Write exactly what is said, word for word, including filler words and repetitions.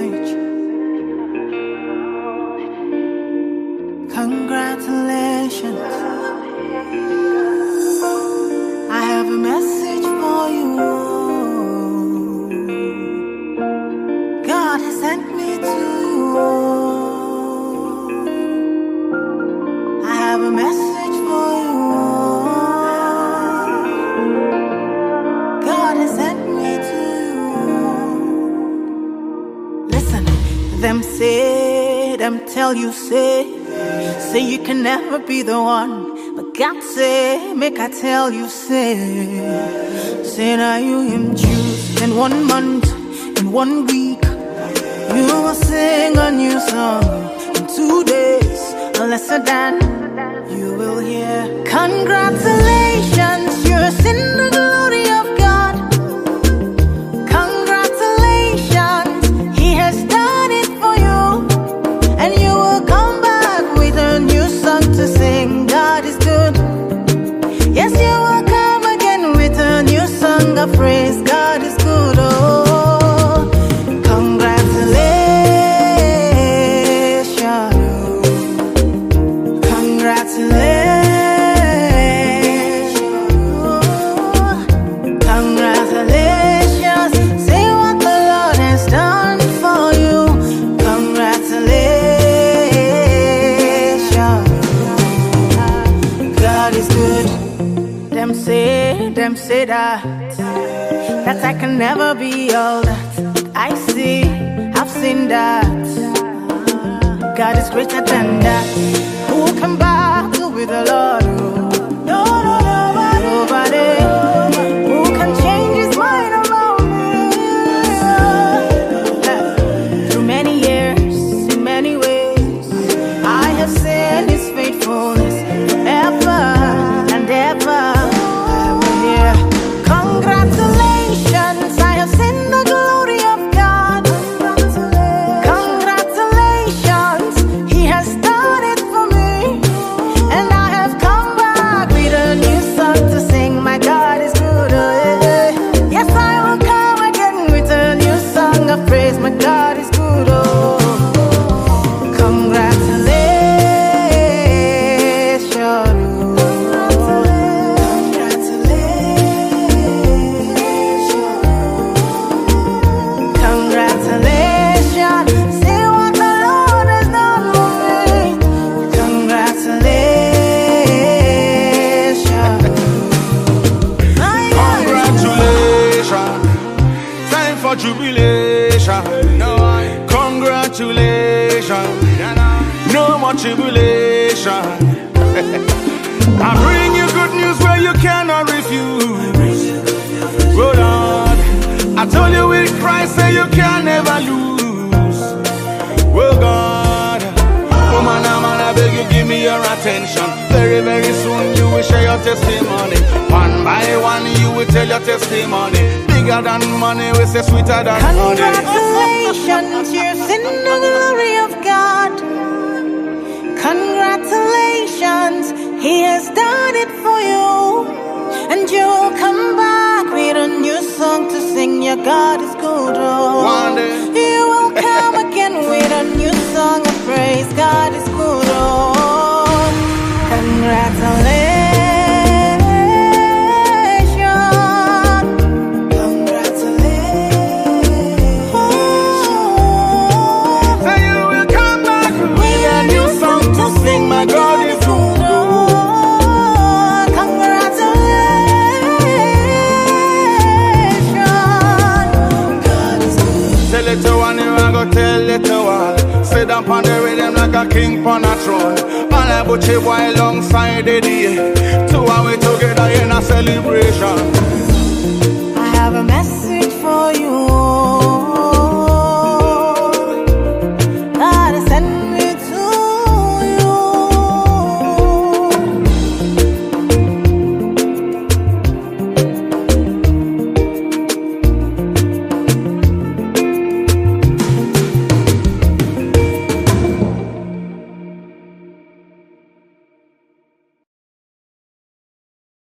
message. Congratulations. I have a message for you. God has sent me to you. I have a message for you. God has sent me to you. Listen, them say, them tell you say, say you can never be the one. But God say, make I tell you, say, say now you him choose. In one month, in one week, you will sing a new song. In two days, or lesser than, you will hear. Congratulations, you're in the glory of God. Congratulations, He has done it for you. And you will come back with a new song to sing. God is good. Yes, you will come again with a new song of praise. God is good. Oh, congratulations. Congratulations. Congratulations. See what the Lord has done for you. Congratulations. God is good. Them say, them say that that I can never be all that I see. I've seen that God is greater than that. Who can battle with the Lord? No, no, nobody. Nobody. Who can change His mind about me? Through many years, in many ways, I have seen His faithfulness forever and ever. I will hear congratulations. I have seen the glory of God. Congratulations, He has done it for me. And I have come back with a new song to sing. My God is good. Oh, yeah, yeah. Yes, I will come again with a new song of praise. My God is good. Oh, congratulations. Congratulations. See what the Lord has done for me. Congratulations. My God. Congratulations, time for jubilation. Congratulations, no more tribulation. I bring you good news where you cannot refuse. Good Lord, I told you with Christ say you can never lose. Well God, oh man, oh man, I beg you give me your attention. Very, very soon you will share your testimony. One by one you will tell your testimony. Bigger than money, we say sweeter than honey. Congratulations, you're in the glory of God. Congratulations, He has done it for you. And you'll come back with a new song to sing. Your God is good. Oh, One day. you will come again with a new song of praise. God is good. Oh, congratulations. Congratulations. Oh, Say you will come back with a new song to sing. My God is good. Tell little one, you a go tell little one. Sit down on the rhythm like a king on a throne. And I put you boy alongside the day. Two and we together in a celebration.